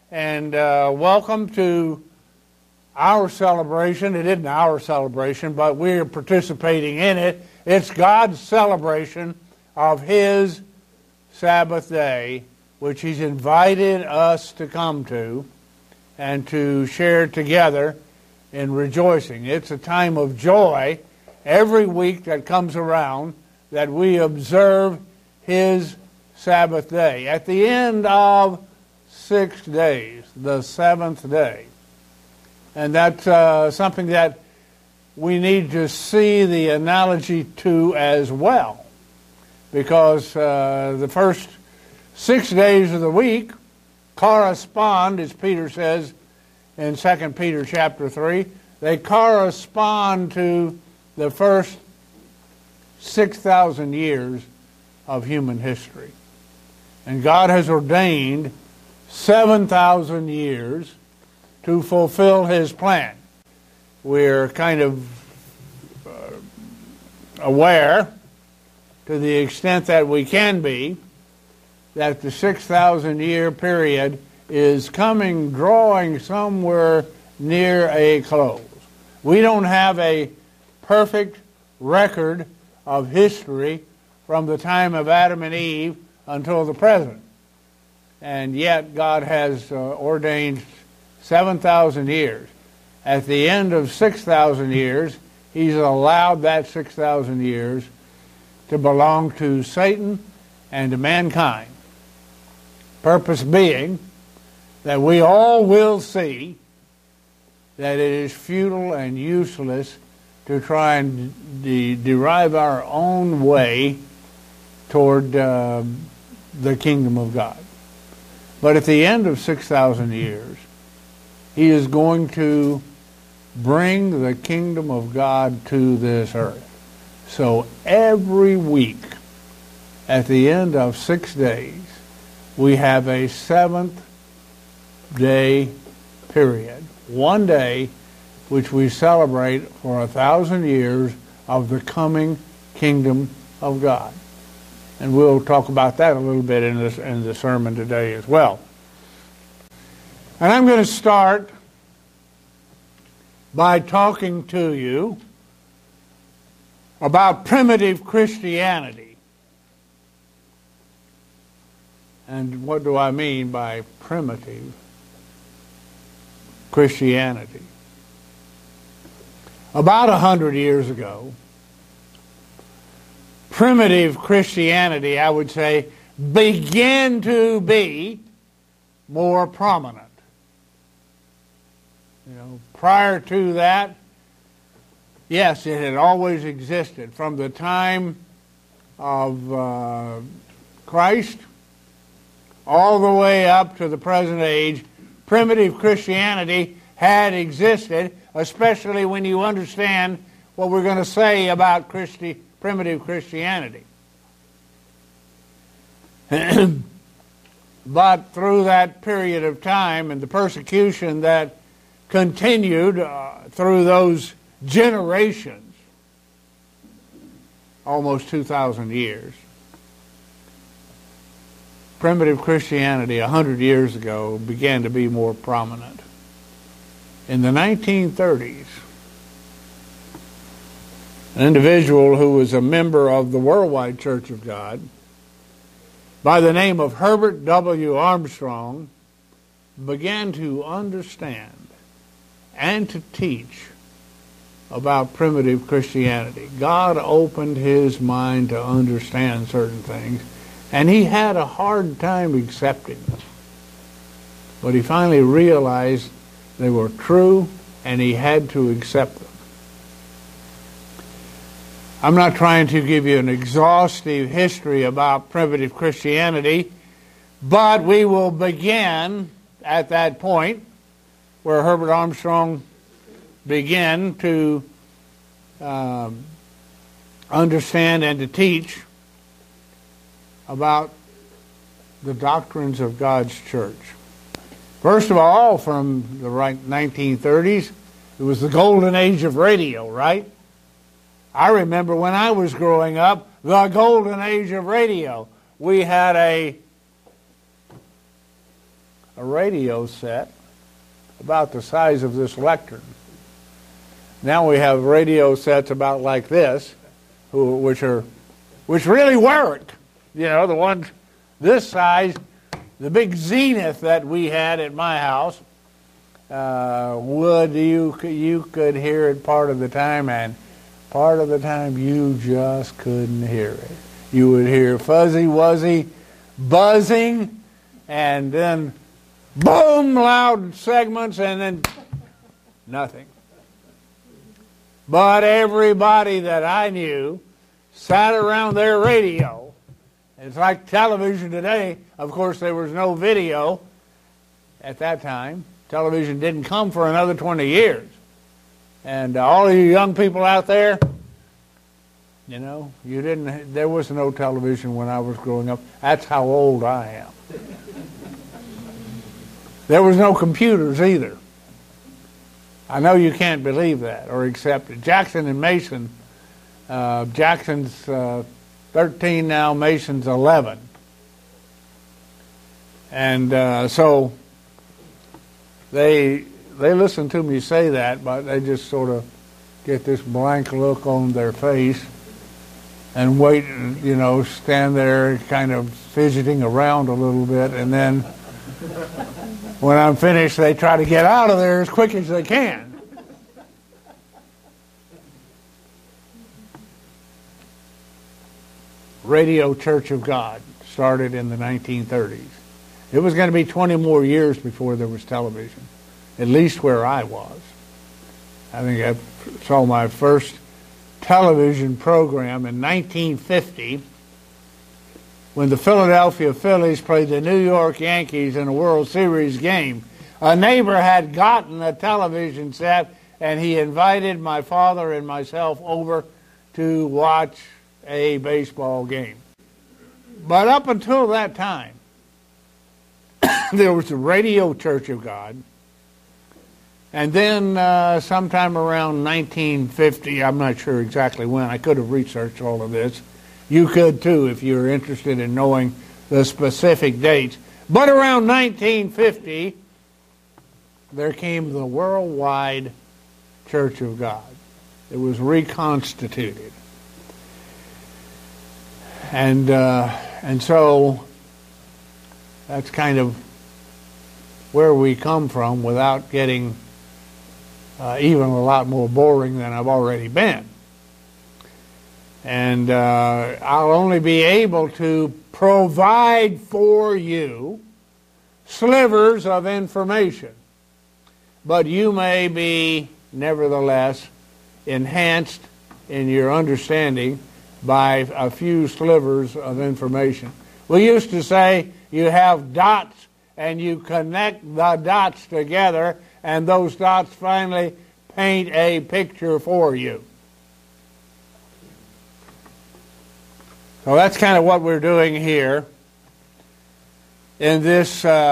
and welcome to our celebration. It isn't our celebration, but we're participating in it. It's God's celebration of His Sabbath day, which He's invited us to come to and to share together in rejoicing. It's a time of joy every week that comes around that we observe His Sabbath day. At the end of 6 days, the seventh day. And that's something that we need to see the analogy to as well. Because the first 6 days of the week correspond, as Peter says in 2 Peter chapter 3, they correspond to the first 6,000 years of human history. And God has ordained 7,000 years to fulfill His plan. We're kind of aware, to the extent that we can be, that the 6,000 year period is drawing somewhere near a close. We don't have a perfect record of history from the time of Adam and Eve until the present. And yet God has ordained 7,000 years. At the end of 6,000 years, He's allowed that 6,000 years to belong to Satan and to mankind. Purpose being that we all will see that it is futile and useless to try and derive our own way toward the kingdom of God. But at the end of 6,000 years, He is going to bring the kingdom of God to this earth. So every week, at the end of 6 days, we have a seventh-day period. One day which we celebrate for 1,000 years of the coming kingdom of God. And we'll talk about that a little bit in the sermon today as well. And I'm going to start by talking to you about primitive Christianity. And what do I mean by primitive Christianity? About 100 years ago, primitive Christianity, I would say, began to be more prominent. Prior to that, yes, it had always existed. From the time of Christ all the way up to the present age, primitive Christianity had existed, especially when you understand what we're going to say about primitive Christianity. But through that period of time and the persecution that continued through those generations, almost 2,000 years, primitive Christianity 100 years ago began to be more prominent. In the 1930s, an individual who was a member of the Worldwide Church of God by the name of Herbert W. Armstrong began to understand and to teach about primitive Christianity. God opened his mind to understand certain things, and he had a hard time accepting them. But he finally realized they were true, and he had to accept them. I'm not trying to give you an exhaustive history about primitive Christianity, but we will begin at that point where Herbert Armstrong began to understand and to teach about the doctrines of God's church. First of all, from the 1930s, it was the golden age of radio, right? I remember when I was growing up, the golden age of radio. We had a a radio set about the size of this lectern. Now we have radio sets about like this, which really work. You know, the ones this size, the big Zenith that we had at my house, you could hear it part of the time, and part of the time you just couldn't hear it. You would hear fuzzy wuzzy buzzing, and then boom, loud segments, and then nothing. But everybody that I knew sat around their radio. It's like television today. Of course, there was no video at that time. Television didn't come for another 20 years. And all of you young people out there, you know, there was no television when I was growing up. That's how old I am. There was no computers either. I know you can't believe that or accept it. Jackson and Mason, Jackson's 13 now, Mason's 11. And so they listen to me say that, but they just sort of get this blank look on their face and wait, you know, stand there kind of fidgeting around a little bit, and then when I'm finished, they try to get out of there as quick as they can. Radio Church of God started in the 1930s. It was going to be 20 more years before there was television, at least where I was. I think I saw my first television program in 1950 when the Philadelphia Phillies played the New York Yankees in a World Series game. A neighbor had gotten a television set, and he invited my father and myself over to watch a baseball game. But up until that time, there was the Radio Church of God, and then sometime around 1950, I'm not sure exactly when, I could have researched all of this. You could too if you're interested in knowing the specific dates. But around 1950, there came the Worldwide Church of God. It was reconstituted. And so that's kind of where we come from without getting even a lot more boring than I've already been. And I'll only be able to provide for you slivers of information. But you may be, nevertheless, enhanced in your understanding by a few slivers of information. We used to say you have dots and you connect the dots together, and those dots finally paint a picture for you. So that's kind of what we're doing here in this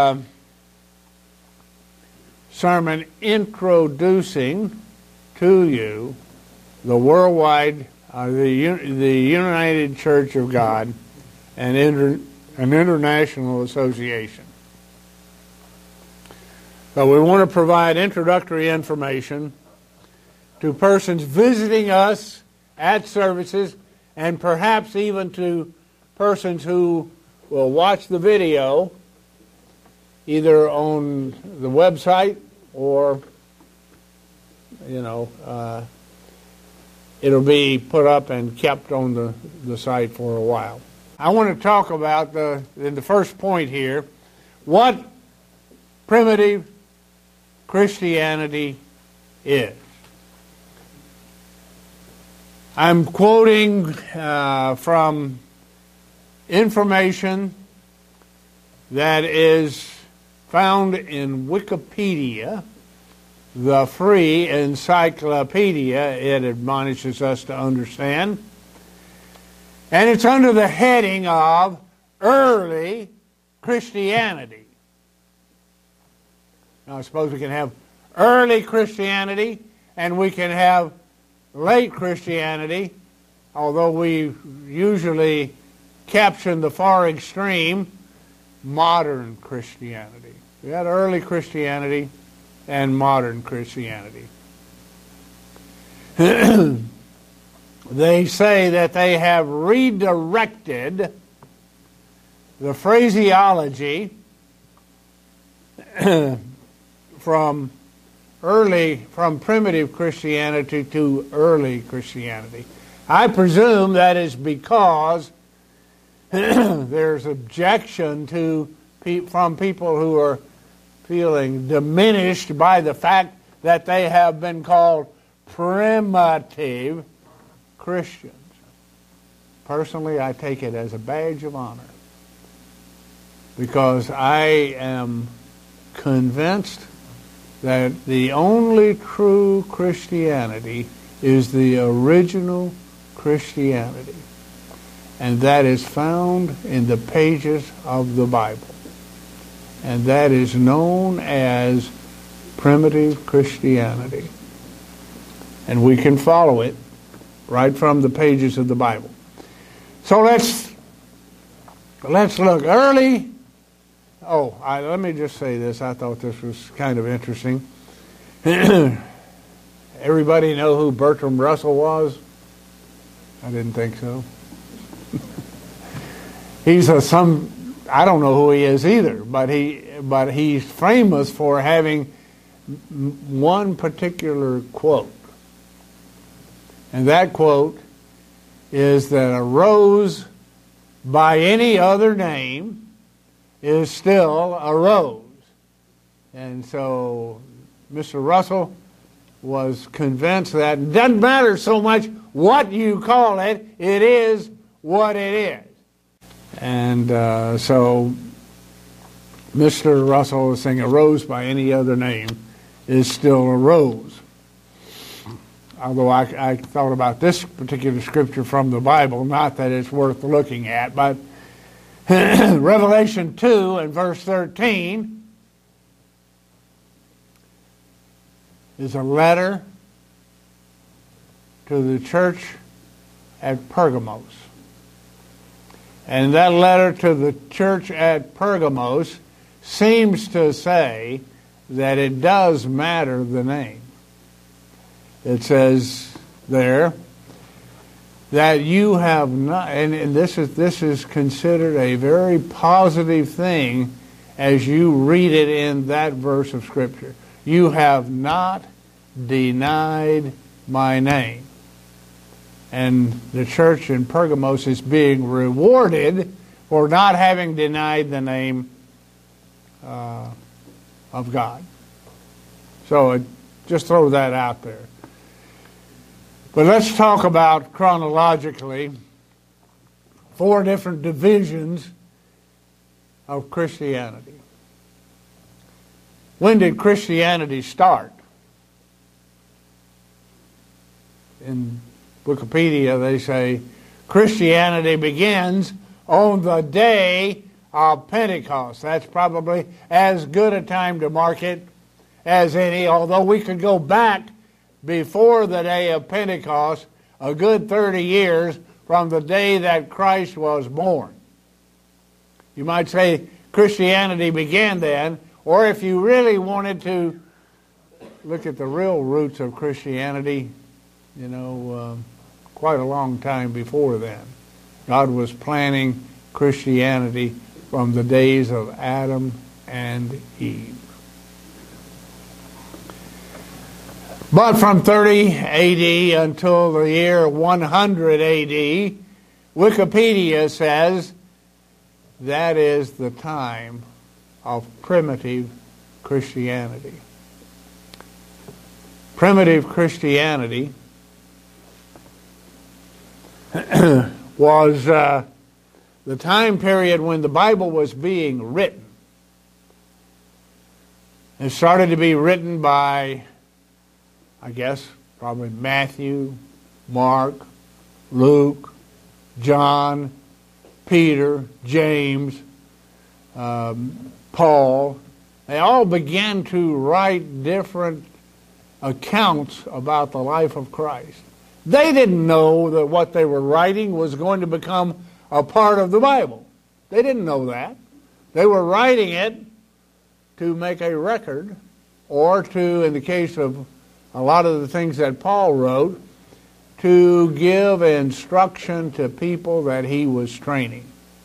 sermon, introducing to you the worldwide, the United Church of God, and an international association. So we want to provide introductory information to persons visiting us at services, and perhaps even to persons who will watch the video either on the website or, it'll be put up and kept on the site for a while. I want to talk about, in the first point here, what primitive Christianity is. I'm quoting from information that is found in Wikipedia, the free encyclopedia, it admonishes us to understand. And it's under the heading of Early Christianity. Now, I suppose we can have early Christianity and we can have late Christianity, although we usually caption the far extreme, modern Christianity. We got early Christianity and modern Christianity. They say that they have redirected the phraseology from primitive Christianity to early Christianity. I presume that is because there's objection from people who are feeling diminished by the fact that they have been called primitive Christians. Personally, I take it as a badge of honor, because I am convinced that the only true Christianity is the original Christianity, and that is found in the pages of the Bible, and that is known as primitive Christianity, and we can follow it right from the pages of the Bible. So let's look early. Let me just say this. I thought this was kind of interesting. Everybody know who Bertrand Russell was? I didn't think so. I don't know who he is either, but he's famous for having one particular quote. And that quote is that a rose by any other name is still a rose. And so Mr. Russell was convinced that it doesn't matter so much what you call it, it is what it is. And so Mr. Russell is saying a rose by any other name is still a rose. Although I thought about this particular scripture from the Bible, not that it's worth looking at, but Revelation 2 and verse 13 is a letter to the church at Pergamos. And that letter to the church at Pergamos seems to say that it does matter the name. It says there that you have not, and this is considered a very positive thing as you read it in that verse of Scripture. You have not denied my name. And the church in Pergamos is being rewarded for not having denied the name of God. So just throw that out there. But let's talk about chronologically 4 different divisions of Christianity. When did Christianity start? In Wikipedia they say Christianity begins on the day of Pentecost. That's probably as good a time to mark it as any, although we could go back before the day of Pentecost a good 30 years from the day that Christ was born. You might say Christianity began then, or if you really wanted to look at the real roots of Christianity, quite a long time before then. God was planning Christianity from the days of Adam and Eve. But from 30 AD until the year 100 AD, Wikipedia says that is the time of primitive Christianity. Primitive Christianity was the time period when the Bible was being written. It started to be written by, I guess, probably Matthew, Mark, Luke, John, Peter, James, Paul. They all began to write different accounts about the life of Christ. They didn't know that what they were writing was going to become a part of the Bible. They didn't know that. They were writing it to make a record, or to, in the case of a lot of the things that Paul wrote, to give instruction to people that he was training.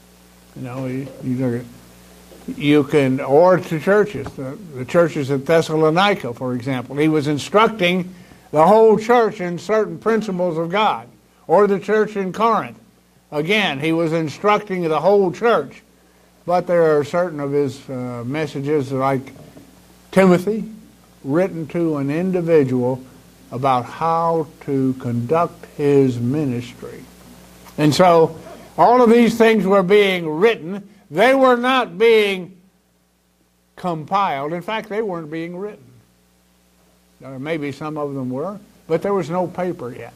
You can, or to churches, the churches at Thessalonica, for example. He was instructing the whole church in certain principles of God. Or the church in Corinth. Again, he was instructing the whole church. But there are certain of his messages, like Timothy, written to an individual about how to conduct his ministry. And so, all of these things were being written. They were not being compiled. In fact, they weren't being written. Maybe some of them were, but there was no paper yet.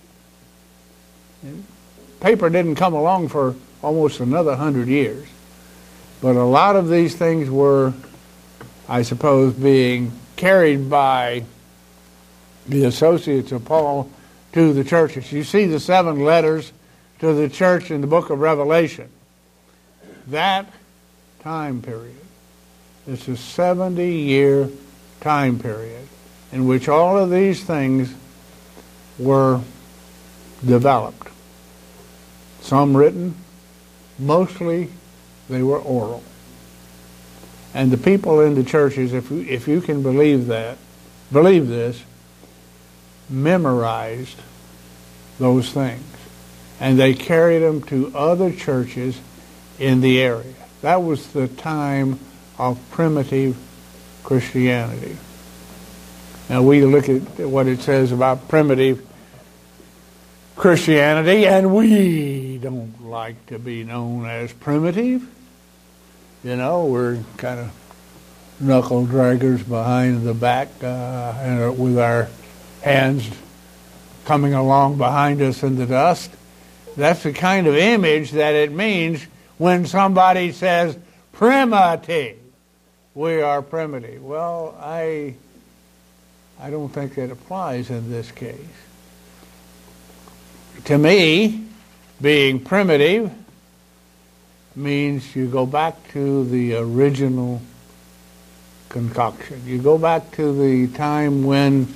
Paper didn't come along for almost another 100 years. But a lot of these things were, I suppose, being carried by the associates of Paul to the churches. You see the 7 letters to the church in the book of Revelation. That time period, it's a 70-year time period in which all of these things were developed. Some written, mostly they were oral. And the people in the churches, if you can believe this, memorized those things. And they carried them to other churches in the area. That was the time of primitive Christianity. Now we look at what it says about primitive Christianity, and we don't like to be known as primitive. We're kind of knuckle draggers behind the back with our hands coming along behind us in the dust. That's the kind of image that it means when somebody says primitive. We are primitive. Well, I don't think that applies in this case. To me, being primitive means you go back to the original concoction. You go back to the time when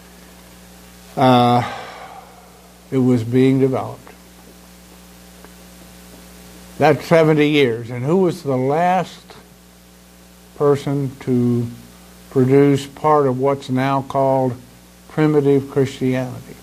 it was being developed. That's 70 years. And who was the last person to produce part of what's now called primitive Christianity?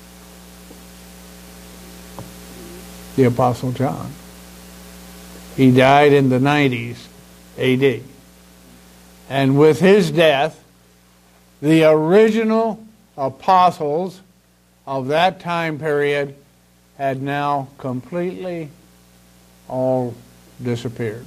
The Apostle John. He died in the 90s AD. And with his death, the original apostles of that time period had now completely all disappeared.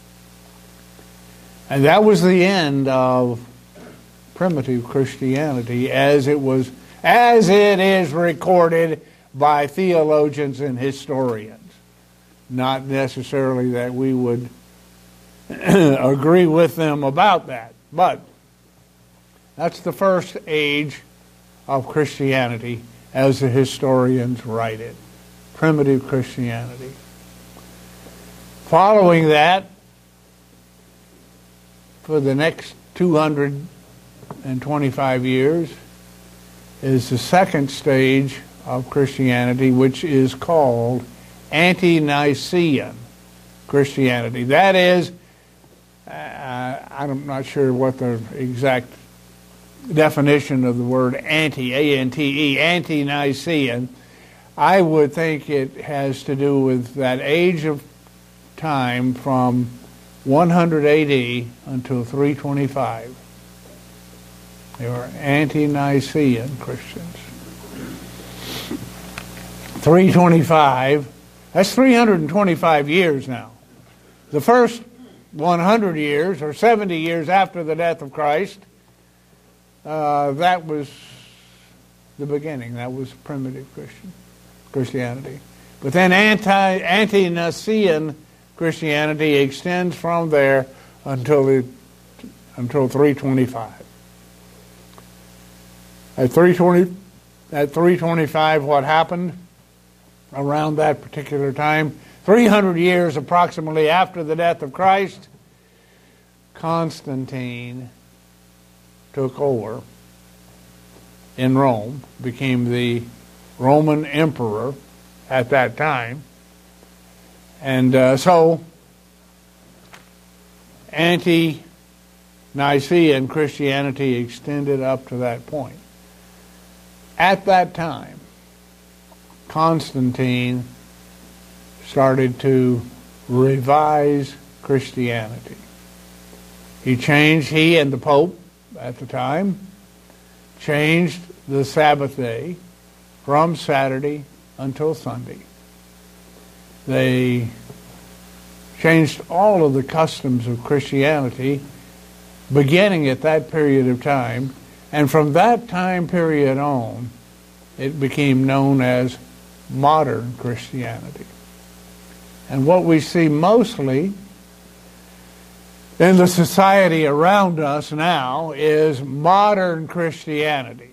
And that was the end of primitive Christianity as it is recorded by theologians and historians. Not necessarily that we would agree with them about that, but that's the first age of Christianity as the historians write it. Primitive Christianity. Following that, for the next 225 years, is the second stage of Christianity, which is called Ante-Nicene Christianity. That is, I'm not sure what the exact definition of the word anti, A-N-T-E, Ante-Nicene. I would think it has to do with that age of time from 100 AD until 325. They were Ante-Nicene Christians. 325, that's 325 years now. The first 100 years or 70 years after the death of Christ, that was the beginning. That was primitive Christianity. But then Ante-Nicene Christianity extends from there until 325. At 325, what happened around that particular time? 300 years approximately after the death of Christ, Constantine took over in Rome, became the Roman emperor at that time, and so anti-Nicene Christianity extended up to that point. At that time, Constantine started to revise Christianity. He and the Pope at the time changed the Sabbath day from Saturday until Sunday. They changed all of the customs of Christianity beginning at that period of time, and from that time period on, it became known as modern Christianity. And what we see mostly in the society around us now is modern Christianity.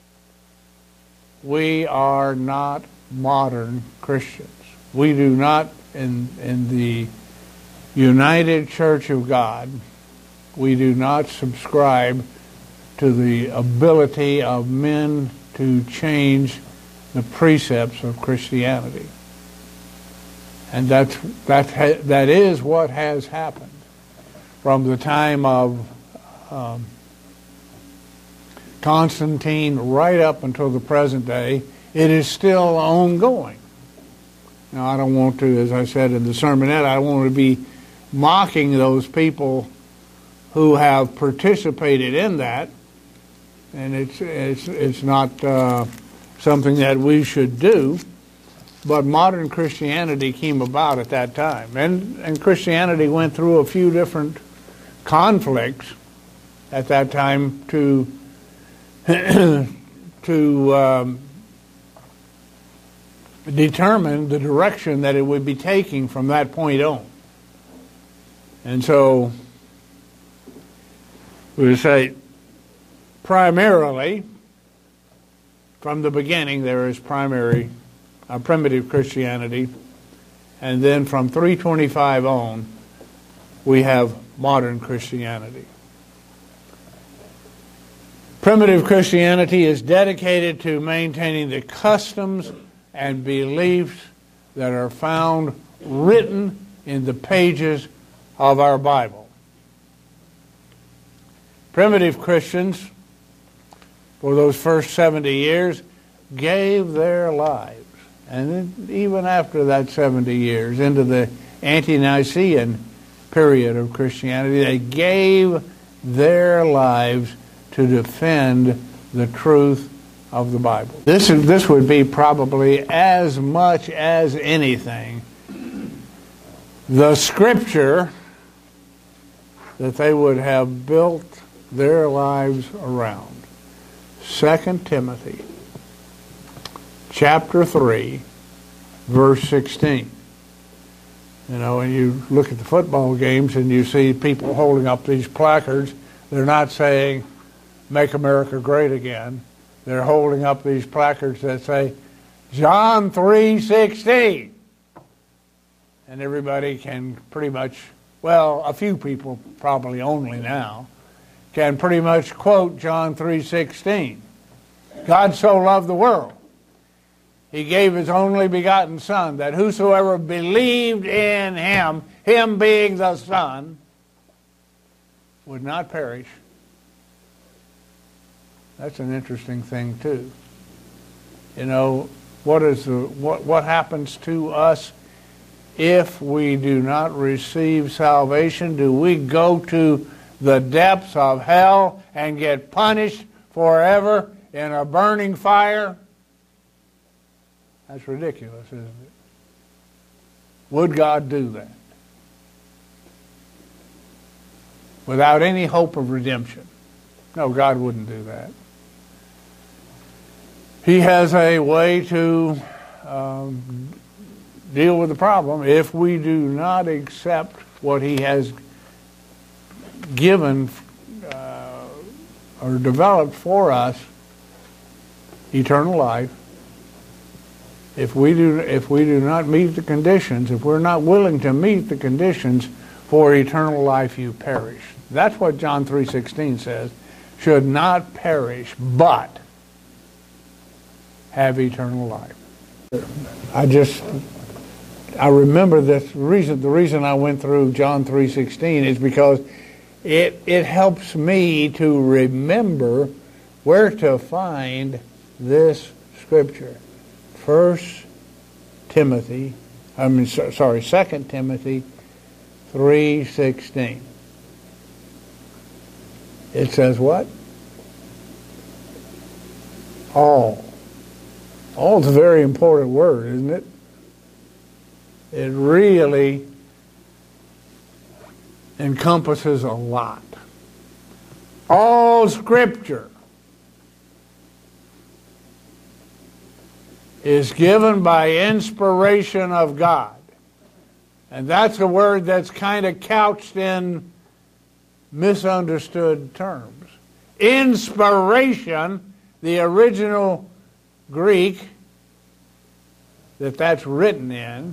We are not modern Christians. We do not, in the United Church of God, we do not subscribe to the ability of men to change the precepts of Christianity. And that is what has happened from the time of Constantine right up until the present day. It is still ongoing. Now, I don't want to, as I said in the sermonette, I don't want to be mocking those people who have participated in that, and it's not something that we should do. But modern Christianity came about at that time, and Christianity went through a few different conflicts at that time to determine the direction that it would be taking from that point on. And so we would say primarily, from the beginning, there is primitive Christianity, and then from 325 on, we have modern Christianity. Primitive Christianity is dedicated to maintaining the customs and beliefs that are found written in the pages of our Bible. Primitive Christians, for those first 70 years, gave their lives. And then even after that 70 years, into the ante-Nicene period of Christianity, they gave their lives to defend the truth of the Bible. This would be probably, as much as anything, the scripture that they would have built their lives around. 2 Timothy chapter 3, verse 16. You know, when you look at the football games and you see people holding up these placards, they're not saying, "Make America Great Again." They're holding up these placards that say, John 3:16. And everybody can pretty much, well, a few people probably only now, can pretty much quote John 3:16. God so loved the world, He gave His only begotten Son, that whosoever believed in Him, Him being the Son, would not perish. That's an interesting thing too. You know, what happens to us if we do not receive salvation? Do we go to the depths of hell and get punished forever in a burning fire? That's ridiculous, isn't it? Would God do that? Without any hope of redemption? No, God wouldn't do that. He has a way to deal with the problem if we do not accept what He has given or developed for us, eternal life. If we do not meet the conditions, if we're not willing to meet the conditions for eternal life you perish. That's what John 3:16 says. Should not perish, but have eternal life. I remember this reason. The reason I went through John 3:16 is because it helps me to remember where to find this scripture. 2 Timothy 3:16. It says what? All. All is a very important word, isn't it? It really encompasses a lot. All Scripture is given by inspiration of God. And that's a word that's kind of couched in misunderstood terms. Inspiration, the original Greek that's written in,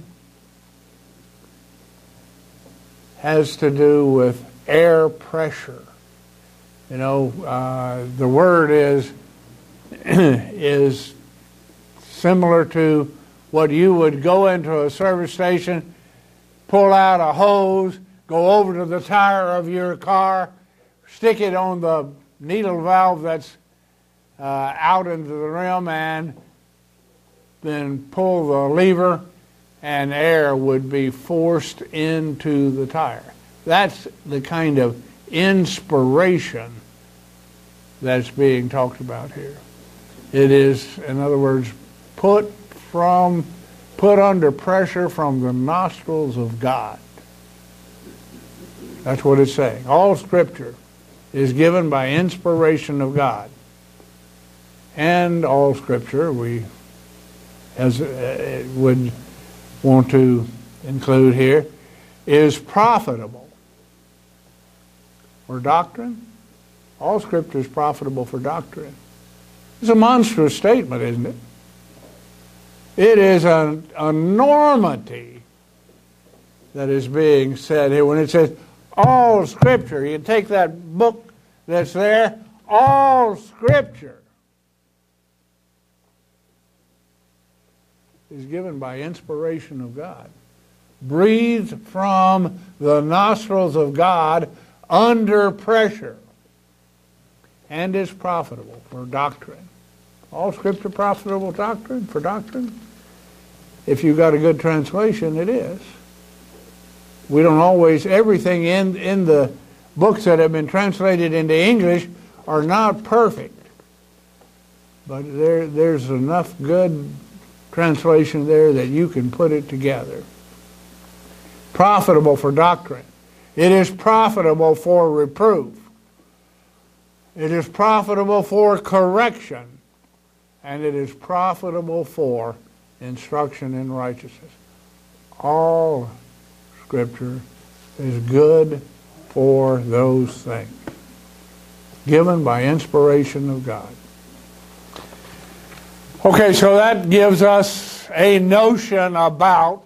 has to do with air pressure. You know, the word is similar to what you would go into a service station, pull out a hose, go over to the tire of your car, stick it on the needle valve that's out into the rim, and then pull the lever, and air would be forced into the tire. That's the kind of inspiration that's being talked about here. It is, in other words, put under pressure from the nostrils of God. That's what it's saying. All Scripture is given by inspiration of God. And all Scripture, we would want to include here, is profitable for doctrine. All Scripture is profitable for doctrine. It's a monstrous statement, isn't it? It is an enormity that is being said here. When it says all Scripture, you take that book that's there, all Scripture is given by inspiration of God, breathed from the nostrils of God under pressure, and is profitable for doctrine. All Scripture profitable doctrine for doctrine? If you've got a good translation, it is. We don't always, everything in the books that have been translated into English are not perfect. But there's enough good translation there that you can put it together. Profitable for doctrine. It is profitable for reproof. It is profitable for correction. And it is profitable for instruction in righteousness. All Scripture is good for those things, given by inspiration of God. Okay, so that gives us a notion about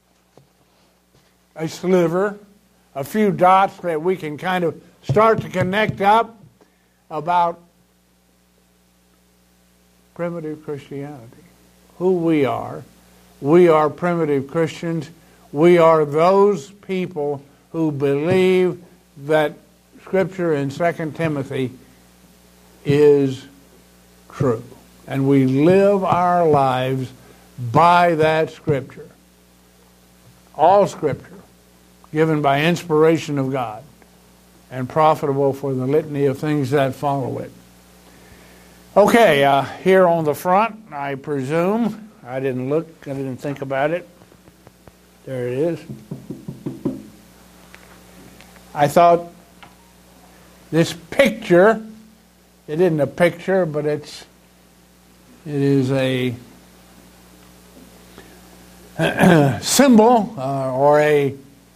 a sliver, a few dots that we can kind of start to connect up about primitive Christianity. Who we are. We are primitive Christians. We are those people who believe that Scripture in 2 Timothy is true. And we live our lives by that Scripture. All Scripture, given by inspiration of God, and profitable for the litany of things that follow it. Okay, here on the front, I presume, I didn't think about it. There it is. I thought this picture, it isn't a picture, but it is a symbol or a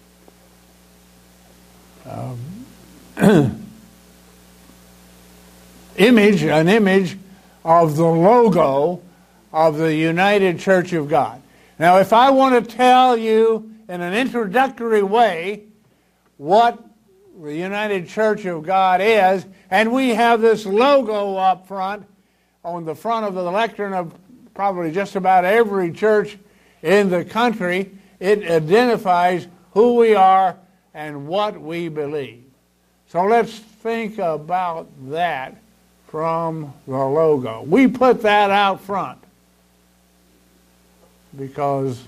an image of the logo of the United Church of God. Now, if I want to tell you in an introductory way what the United Church of God is, and we have this logo up front, on the front of the lectern of probably just about every church in the country. It identifies who we are and what we believe. So let's think about that from the logo. We put that out front because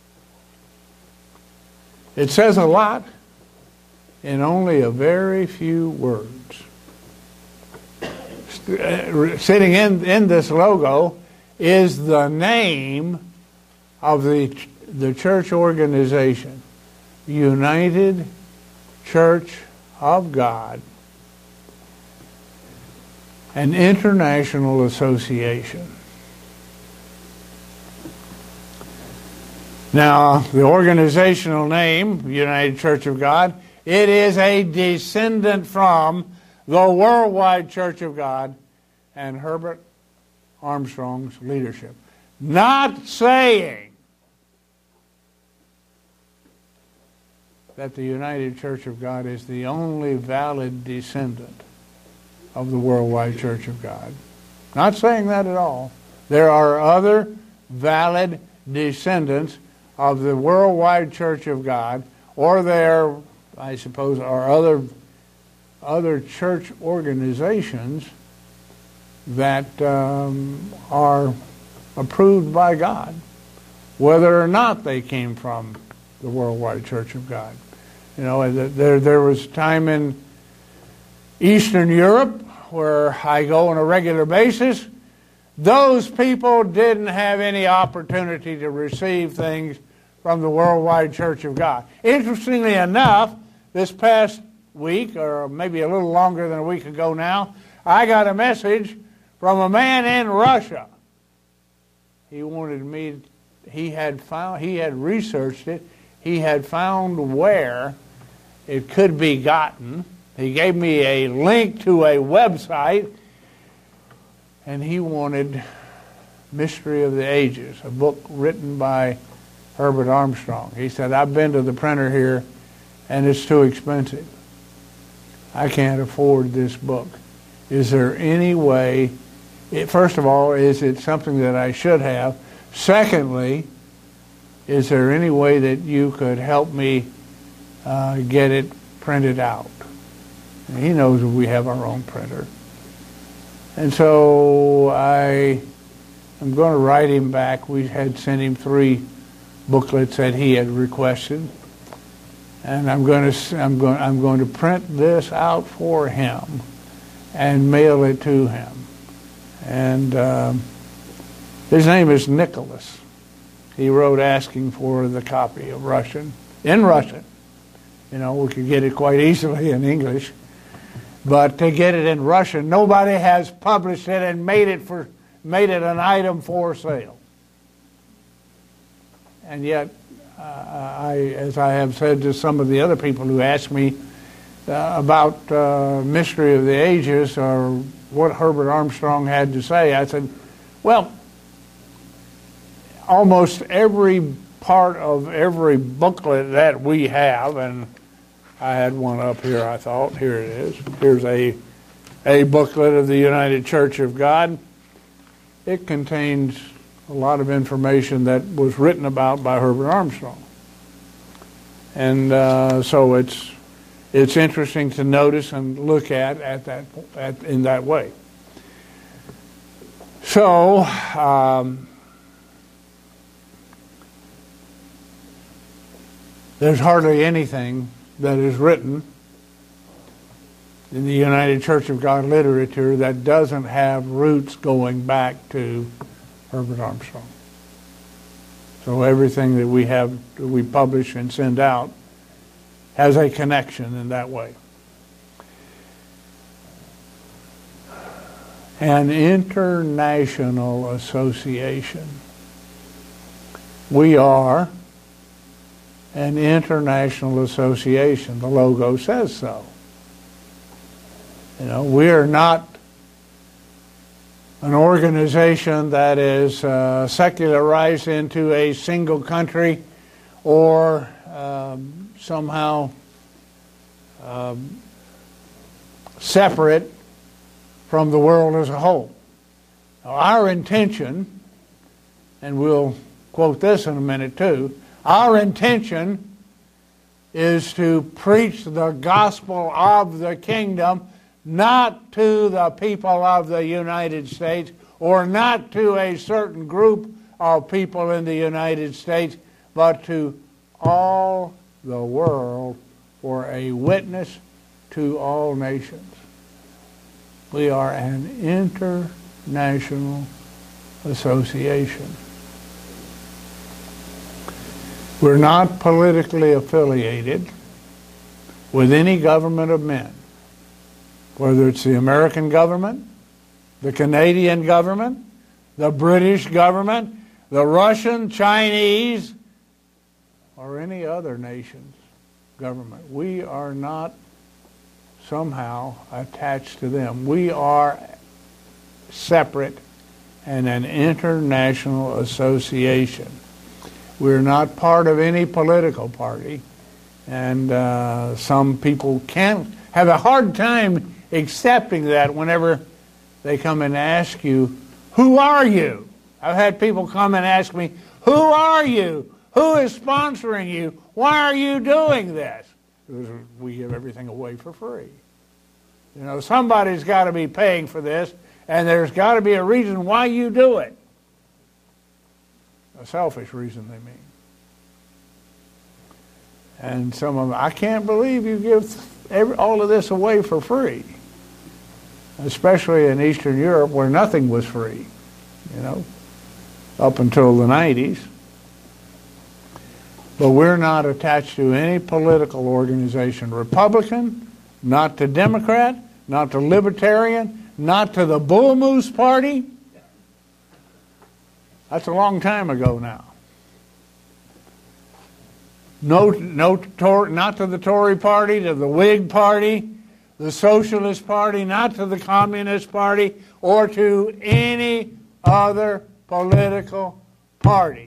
it says a lot in only a very few words. Sitting in this logo is the name of the church organization, United Church of God, an international association. Now, the organizational name, United Church of God, it is a descendant from the Worldwide Church of God and Herbert Armstrong's leadership. Not saying that the United Church of God is the only valid descendant of the Worldwide Church of God. Not saying that at all. There are other valid descendants of the Worldwide Church of God, or there, I suppose, are other church organizations that are approved by God, whether or not they came from the Worldwide Church of God. You know, there was time in Eastern Europe where I go on a regular basis. Those people didn't have any opportunity to receive things from the Worldwide Church of God. Interestingly enough, this past week, or maybe a little longer than a week ago now, I got a message from a man in Russia. He wanted me, he had researched it, he had found where it could be gotten. He gave me a link to a website, and he wanted Mystery of the Ages, a book written by Herbert Armstrong. He said, I've been to the printer here, and it's too expensive. I can't afford this book. Is there any way, first of all, is it something that I should have? Secondly, is there any way that you could help me get it printed out? And he knows that we have our own printer. And so I'm going to write him back. We had sent him 3 booklets that he had requested, and I'm going to print this out for him and mail it to him. And his name is Nicholas. He wrote asking for the copy of Russian, in Russian. You know, we could get it quite easily in English, but to get it in Russian, nobody has published it and made it an item for sale. And yet, as I have said to some of the other people who asked me about Mystery of the Ages or what Herbert Armstrong had to say, I said, well, almost every part of every booklet that we have, and I had one up here, I thought, here it is. Here's a booklet of the United Church of God. It contains a lot of information that was written about by Herbert Armstrong. And so it's interesting to notice and look at in that way. So there's hardly anything that is written in the United Church of God literature that doesn't have roots going back to Herbert Armstrong. So everything that we publish and send out has a connection in that way. An international association. We are an international association. The logo says so. You know, we are not an organization that is secularized into a single country or somehow separate from the world as a whole. Now, our intention, and we'll quote this in a minute too, our intention is to preach the gospel of the kingdom not to the people of the United States or not to a certain group of people in the United States, but to all the world for a witness to all nations. We are an international association. We're not politically affiliated with any government of men, whether it's the American government, the Canadian government, the British government, the Russian, Chinese, or any other nation's government. We are not somehow attached to them. We are separate and an international association. We're not part of any political party, and some people can't have a hard time accepting that whenever they come and ask you, who are you? I've had people come and ask me, who are you? Who is sponsoring you? Why are you doing this? Because we give everything away for free. You know, somebody's got to be paying for this, and there's got to be a reason why you do it. A selfish reason, they mean. And some of them, I can't believe you give all of this away for free. Especially in Eastern Europe where nothing was free, you know, up until the 90s. But we're not attached to any political organization. Republican, not to Democrat, not to Libertarian, not to the Bull Moose Party. That's a long time ago now. Not to the Tory Party, to the Whig Party, the Socialist Party, not to the Communist Party, or to any other political party.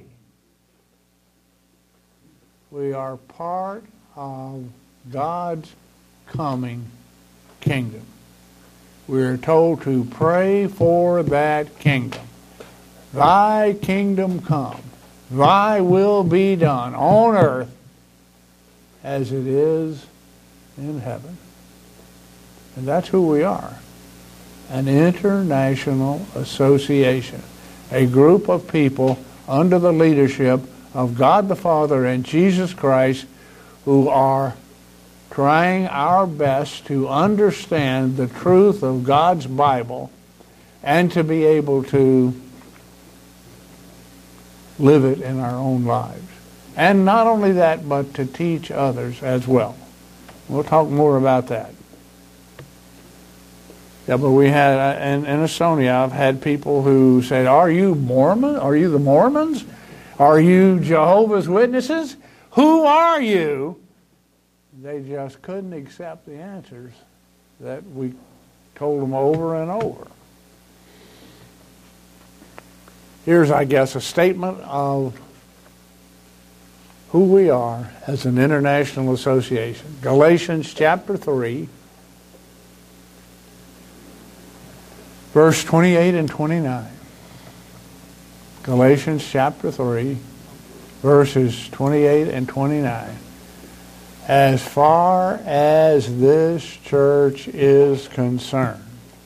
We are part of God's coming kingdom. We are told to pray for that kingdom. Thy kingdom come, thy will be done on earth as it is in heaven. And that's who we are. An international association. A group of people under the leadership of God the Father and Jesus Christ who are trying our best to understand the truth of God's Bible and to be able to live it in our own lives. And not only that, but to teach others as well. We'll talk more about that. Yeah, but we had, in Estonia, I've had people who said, are you Mormon? Are you the Mormons? Are you Jehovah's Witnesses? Who are you? They just couldn't accept the answers that we told them over and over. Here's, I guess, a statement of who we are as an international association. Galatians chapter 3, verse 28 and 29. Galatians chapter 3, verses 28 and 29. As far as this church is concerned,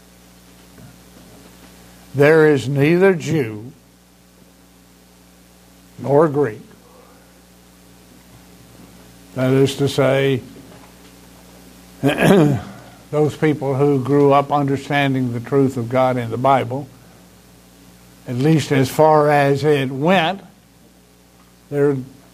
there is neither Jew nor Greek. That is to say, those people who grew up understanding the truth of God in the Bible, at least as far as it went, they're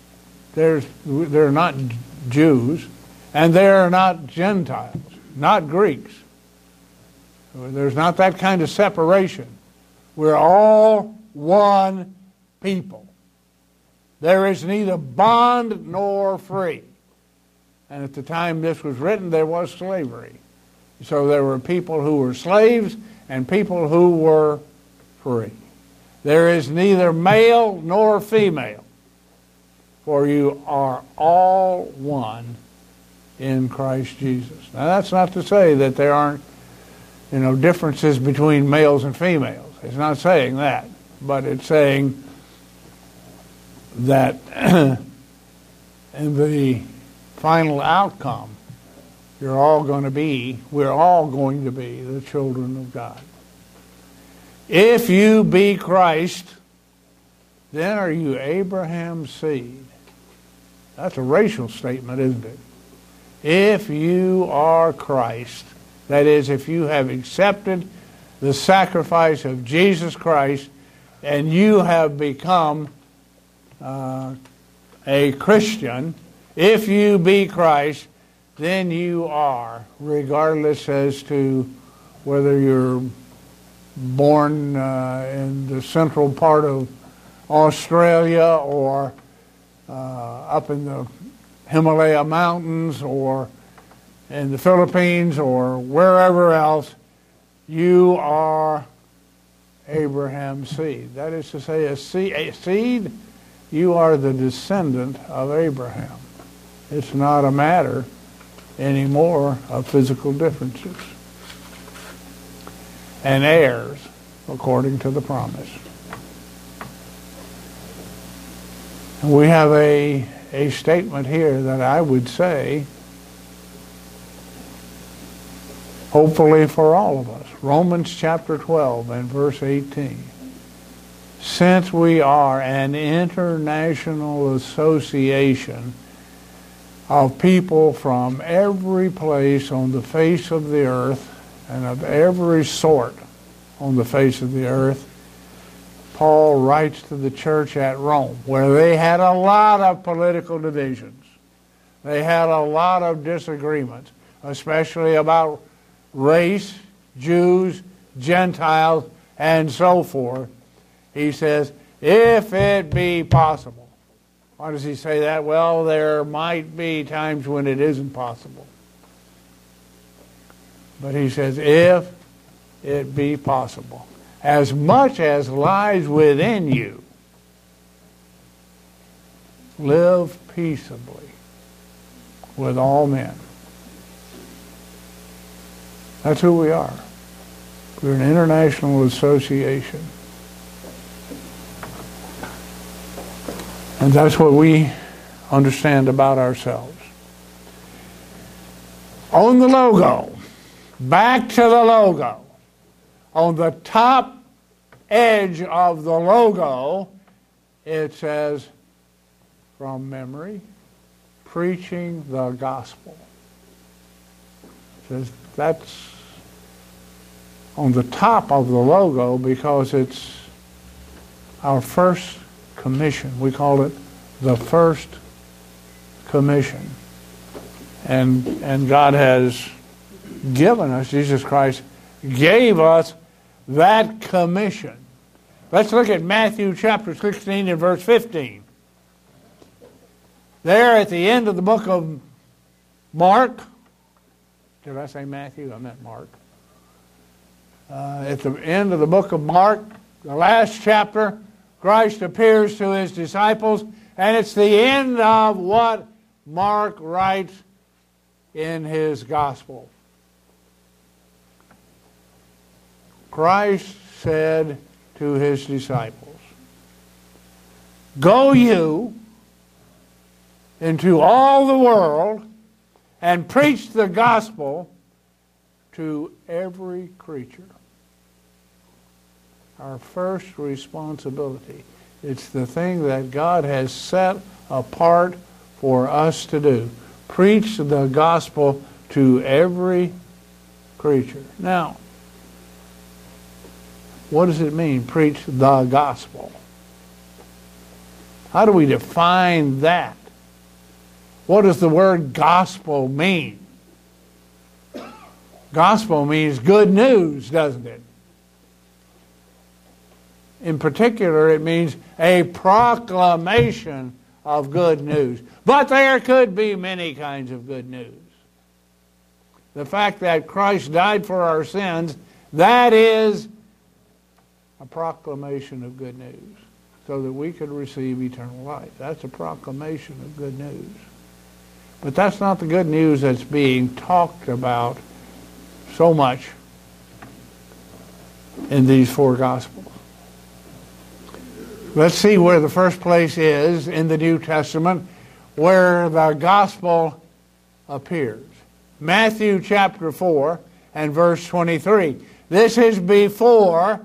not Jews, and they're not Gentiles, not Greeks. There's not that kind of separation. We're all one people. There is neither bond nor free. And at the time this was written, there was slavery. So there were people who were slaves and people who were free. There is neither male nor female, for you are all one in Christ Jesus. Now, that's not to say that there aren't, differences between males and females. It's not saying that. But it's saying that in the final outcome, we're all going to be the children of God. If you be Christ, then are you Abraham's seed? That's a racial statement, isn't it? If you are Christ, that is, if you have accepted the sacrifice of Jesus Christ and you have become a Christian, if you be Christ, then you are, regardless as to whether you're born in the central part of Australia or up in the Himalaya mountains or in the Philippines or wherever else, you are Abraham's seed. That is to say, a seed, you are the descendant of Abraham. It's not a matter anymore of physical differences. And heirs according to the promise. And we have a statement here that I would say, hopefully for all of us. Romans chapter 12 and verse 18. Since we are an international association of people from every place on the face of the earth and of every sort on the face of the earth, Paul writes to the church at Rome, where they had a lot of political divisions. They had a lot of disagreements, especially about race, Jews, Gentiles, and so forth. He says, if it be possible. Why does he say that? Well, there might be times when it isn't possible. But he says, if it be possible, as much as lies within you, live peaceably with all men. That's who we are. We're an international association. And that's what we understand about ourselves. On the logo, back to the logo, on the top edge of the logo, it says, from memory, preaching the gospel. It says that's on the top of the logo because it's our first commission. We call it the first commission. And God has given us, Jesus Christ gave us that commission. Let's look at Matthew chapter 16 and verse 15. There at the end of the book of Mark, did I say Matthew? I meant Mark. At the end of the book of Mark, the last chapter, Christ appears to his disciples, and it's the end of what Mark writes in his gospel. Christ said to his disciples, "Go you into all the world and preach the gospel to every creature." Our first responsibility. It's the thing that God has set apart for us to do. Preach the gospel to every creature. Now, what does it mean, preach the gospel? How do we define that? What does the word gospel mean? Gospel means good news, doesn't it? In particular, it means a proclamation of good news. But there could be many kinds of good news. The fact that Christ died for our sins, that is a proclamation of good news, so that we could receive eternal life. That's a proclamation of good news. But that's not the good news that's being talked about so much in these four Gospels. Let's see where the first place is in the New Testament where the Gospel appears. Matthew chapter 4 and verse 23. This is before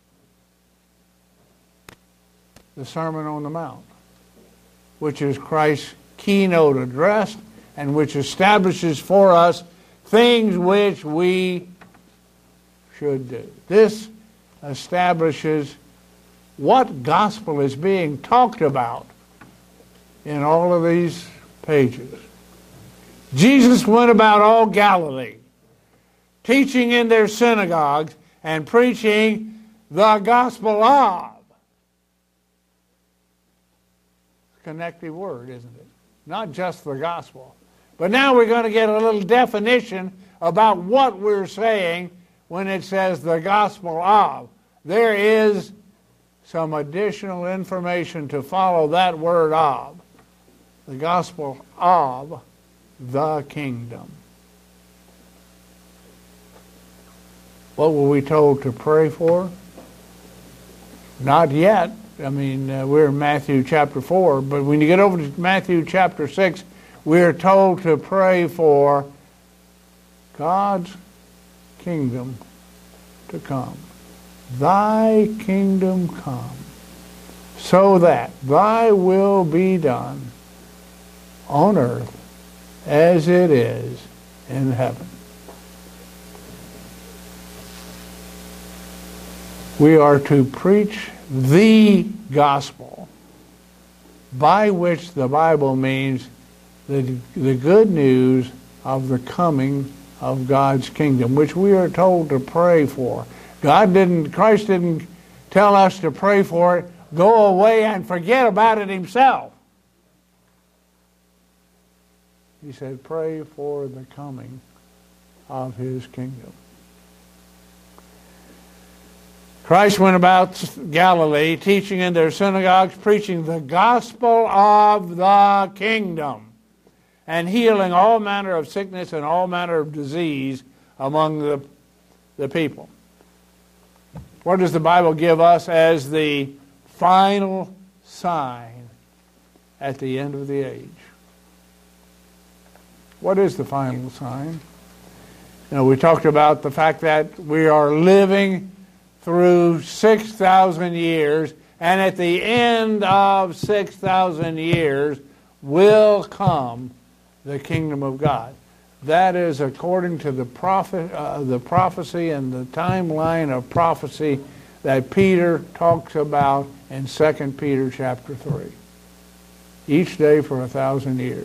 the Sermon on the Mount, which is Christ's keynote address and which establishes for us things which we should do. This establishes what gospel is being talked about in all of these pages. Jesus went about all Galilee, teaching in their synagogues and preaching the gospel of. Connective word, isn't it? Not just the gospel. But now we're going to get a little definition about what we're saying when it says the gospel of. There is some additional information to follow that word of. The gospel of the kingdom. What were we told to pray for? Not yet. I mean, we're in Matthew chapter 4, but when you get over to Matthew chapter 6, we're told to pray for God's kingdom to come. Thy kingdom come, so that thy will be done on earth as it is in heaven. We are to preach the gospel, by which the Bible means the good news of the coming of God's kingdom, which we are told to pray for. Christ didn't tell us to pray for it, go away and forget about it himself. He said, pray for the coming of his kingdom. Christ went about Galilee, teaching in their synagogues, preaching the gospel of the kingdom, and healing all manner of sickness and all manner of disease among the people. What does the Bible give us as the final sign at the end of the age? What is the final sign? We talked about the fact that we are living through 6,000 years, and at the end of 6,000 years will come the kingdom of God. That is according to the prophecy and the timeline of prophecy that Peter talks about in 2 Peter chapter 3. Each day for 1,000 years.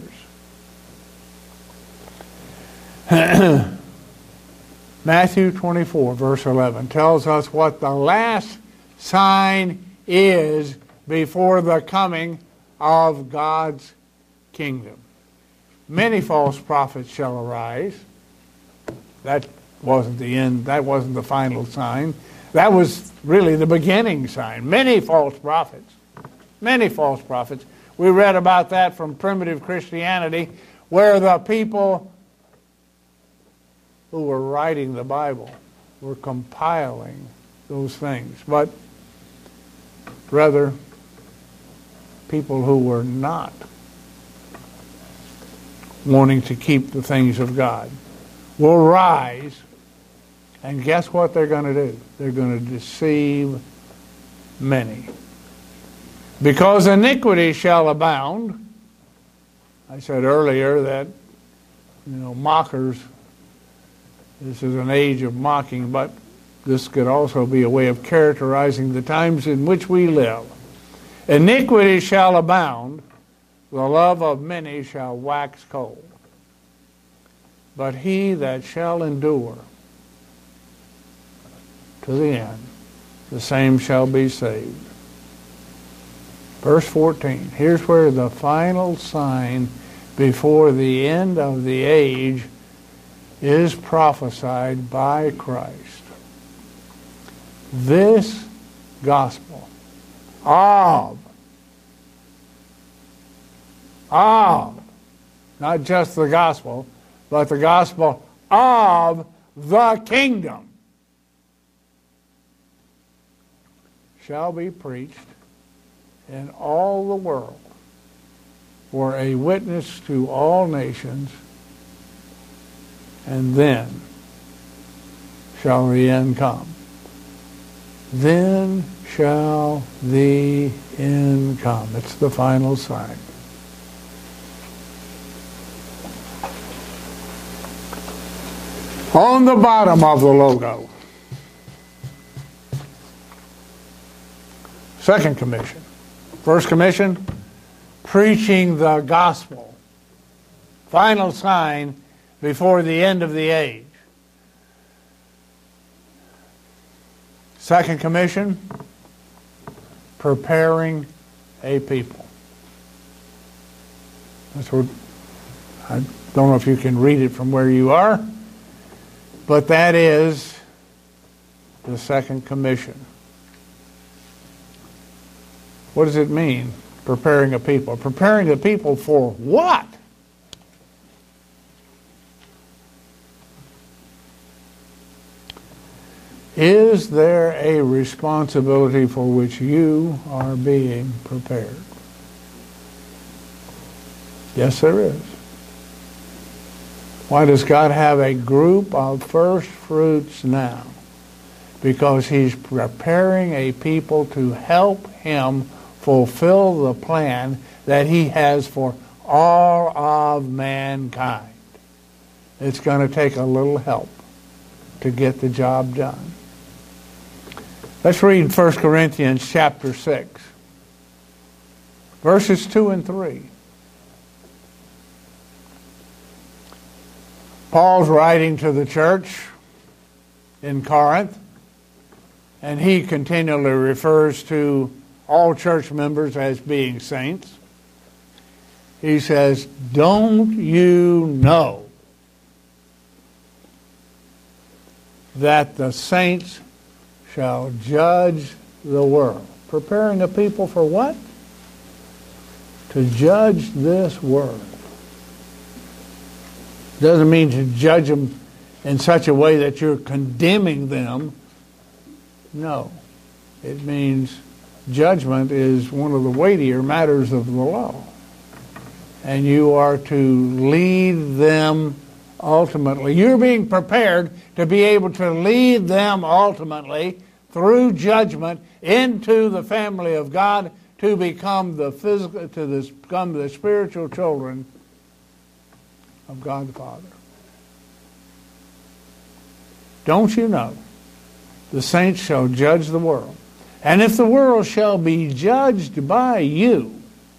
Matthew 24, verse 11, tells us what the last sign is before the coming of God's kingdom. Many false prophets shall arise. That wasn't the end. That wasn't the final sign. That was really the beginning sign. Many false prophets. Many false prophets. We read about that from primitive Christianity, where the people who were writing the Bible were compiling those things. But rather, people who were not wanting to keep the things of God will rise, and guess what they're going to do? They're going to deceive many. Because iniquity shall abound. I said earlier that, mockers, this is an age of mocking, but this could also be a way of characterizing the times in which we live. Iniquity shall abound, the love of many shall wax cold. But he that shall endure to the end, the same shall be saved. Verse 14, here's where the final sign before the end of the age is prophesied by Christ. This gospel of not just the gospel, but the gospel of the kingdom shall be preached in all the world for a witness to all nations, and then shall the end come. Then shall the end come. It's the final sign. On the bottom of the logo, second commission. First commission, preaching the gospel. Final sign before the end of the age. Second commission, preparing a people. That's what, I don't know if you can read it from where you are, but that is the second commission. What does it mean, preparing a people? Preparing the people for what? Is there a responsibility for which you are being prepared? Yes, there is. Why does God have a group of first fruits now? Because He's preparing a people to help Him fulfill the plan that He has for all of mankind. It's going to take a little help to get the job done. Let's read 1 Corinthians chapter 6, verses 2 and 3. Paul's writing to the church in Corinth, and he continually refers to all church members as being saints. He says, "Don't you know that the saints shall judge the world?" Preparing the people for what? To judge this world. Doesn't mean to judge them in such a way that you're condemning them. No. It means judgment is one of the weightier matters of the law. And you are to lead them ultimately. You're being prepared to be able to lead them ultimately through judgment into the family of God to become the physical, become the spiritual children of God the Father. Don't you know the saints shall judge the world? And if the world shall be judged by you,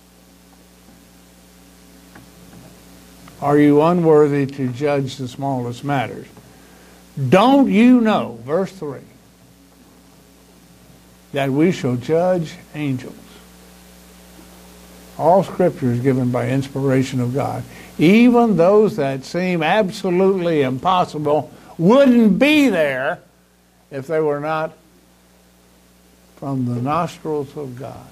are you unworthy to judge the smallest matters? Don't you know, verse 3, that we shall judge angels? All Scripture is given by inspiration of God. Even those that seem absolutely impossible wouldn't be there if they were not from the nostrils of God.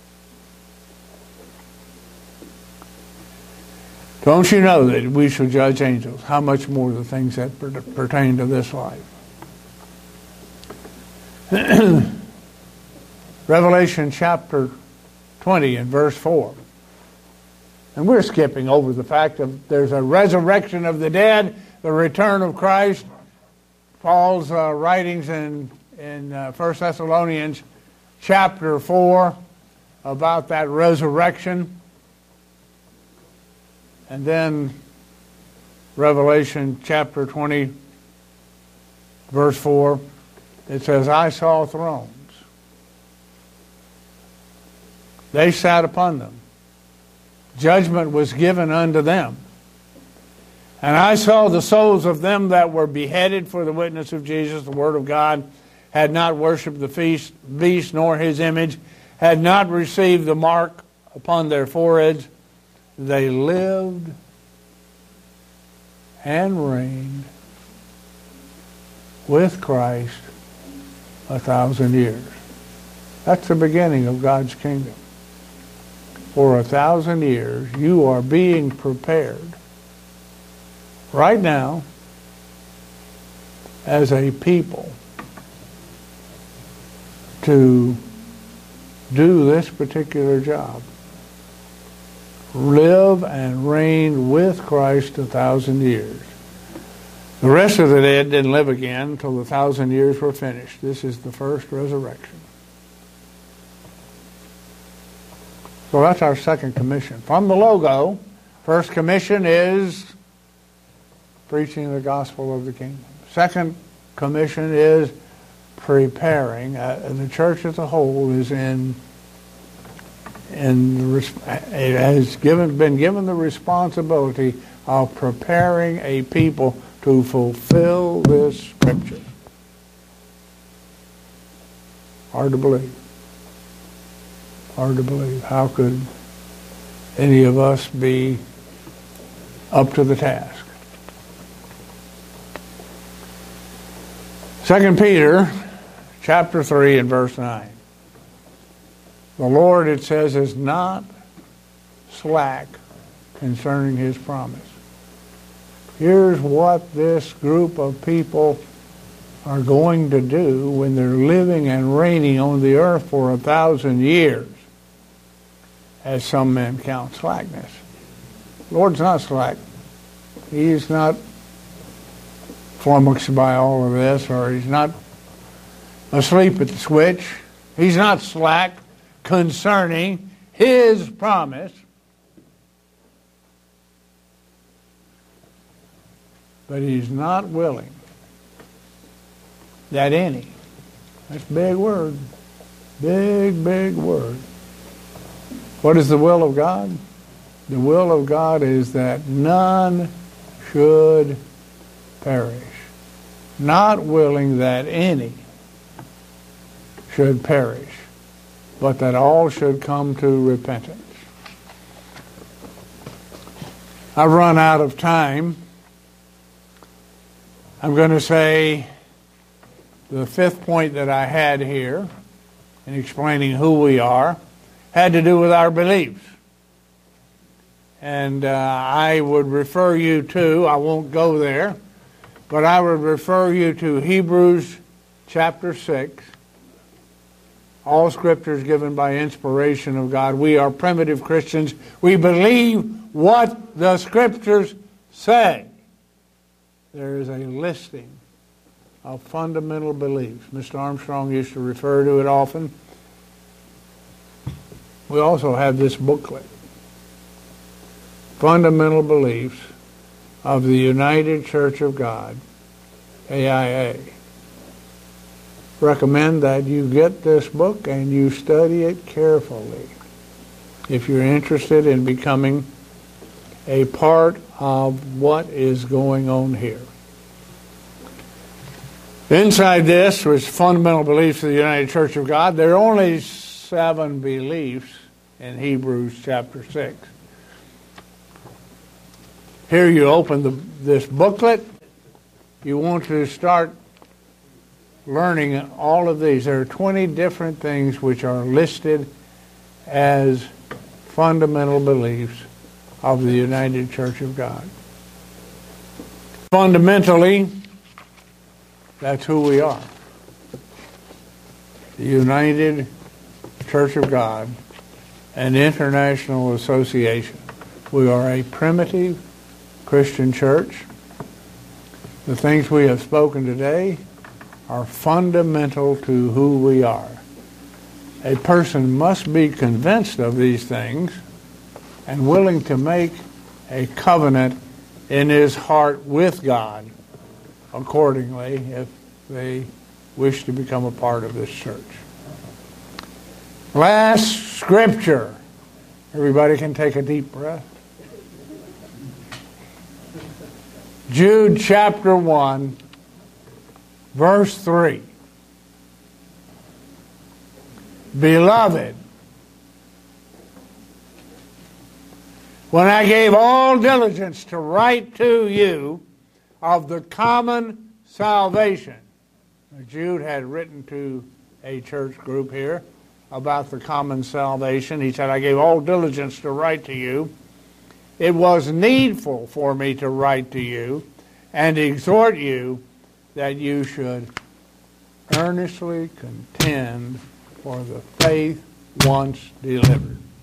Don't you know that we shall judge angels? How much more the things that pertain to this life? Revelation chapter 20 and verse 4. And we're skipping over the fact that there's a resurrection of the dead, the return of Christ. Paul's writings in 1 Thessalonians chapter 4 about that resurrection. And then Revelation chapter 20, verse 4, it says, I saw thrones. They sat upon them. Judgment was given unto them. And I saw the souls of them that were beheaded for the witness of Jesus, the Word of God, had not worshipped the beast nor his image, had not received the mark upon their foreheads. They lived and reigned with Christ 1,000 years. That's the beginning of God's kingdom. for 1,000 years, you are being prepared right now as a people to do this particular job. Live and reign with Christ 1,000 years. The rest of the dead didn't live again until the 1,000 years were finished. This is the first resurrection. So that's our second commission. From the logo, first commission is preaching the gospel of the kingdom. Second commission is preparing. The church as a whole is it has been given the responsibility of preparing a people to fulfill this scripture. Hard to believe. Hard to believe. How could any of us be up to the task? 2 Peter chapter 3 and verse 9. The Lord, it says, is not slack concerning his promise. Here's what this group of people are going to do when they're living and reigning on the earth for 1,000 years, as some men count slackness. The Lord's not slack. He's not flummoxed by all of this, or he's not asleep at the switch. He's not slack concerning his promise. But he's not willing that any, that's a big word, big word. What is the will of God? The will of God is that none should perish. Not willing that any should perish, but that all should come to repentance. I've run out of time. I'm going to say the fifth point that I had here in explaining who we are had to do with our beliefs. And I would refer you to, I won't go there, but I would refer you to Hebrews chapter 6. All Scripture is given by inspiration of God. We are primitive Christians. We believe what the Scriptures say. There is a listing of fundamental beliefs. Mr. Armstrong used to refer to it often. We also have this booklet, Fundamental Beliefs of the United Church of God, AIA. Recommend that you get this book and you study it carefully if you're interested in becoming a part of what is going on here. Inside this was fundamental beliefs of the United Church of God. There are only 7 beliefs in Hebrews chapter 6. Here you open this booklet. You want to start learning all of these. There are 20 different things which are listed as fundamental beliefs of the United Church of God. Fundamentally, that's who we are. The United Church of God, an international association. We are a primitive Christian church. The things we have spoken today are fundamental to who we are. A person must be convinced of these things and willing to make a covenant in his heart with God accordingly if they wish to become a part of this church. Last scripture. Everybody can take a deep breath. Jude chapter 1, verse 3. Beloved, when I gave all diligence to write to you of the common salvation. Jude had written to a church group here about the common salvation. He said, I gave all diligence to write to you. It was needful for me to write to you and exhort you that you should earnestly contend for the faith once delivered.